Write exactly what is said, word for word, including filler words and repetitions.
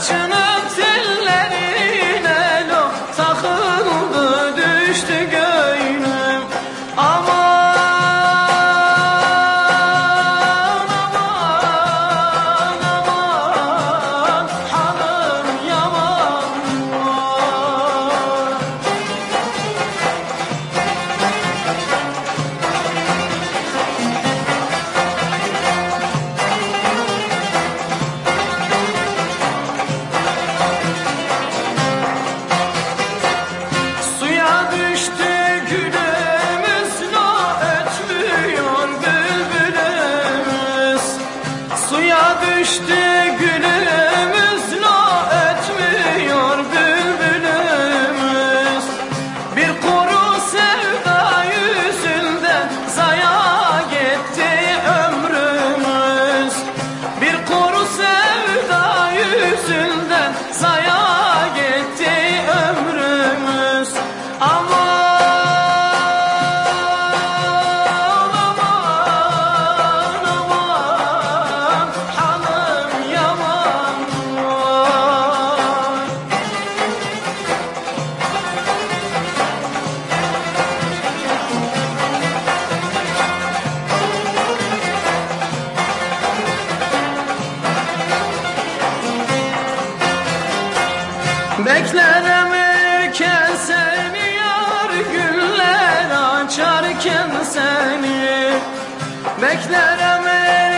Saçının tellerine lo takıldı düştü gönlüm. Aman aman aman hanım yaman var. Suya düştü gülümüz lo ötmüyor bülbülümüz. Suya düştü gülümüz lo ötmüyor bülbülümüz. Bir kuru sevda yüzünden zaya gitti ömrümüz. Bir kuru sevda yüzünden zaya gitti ömrümüz. Aman aman aman hanım yaman var. Beklerim iken seni yar, güller açarken seni. Beklerim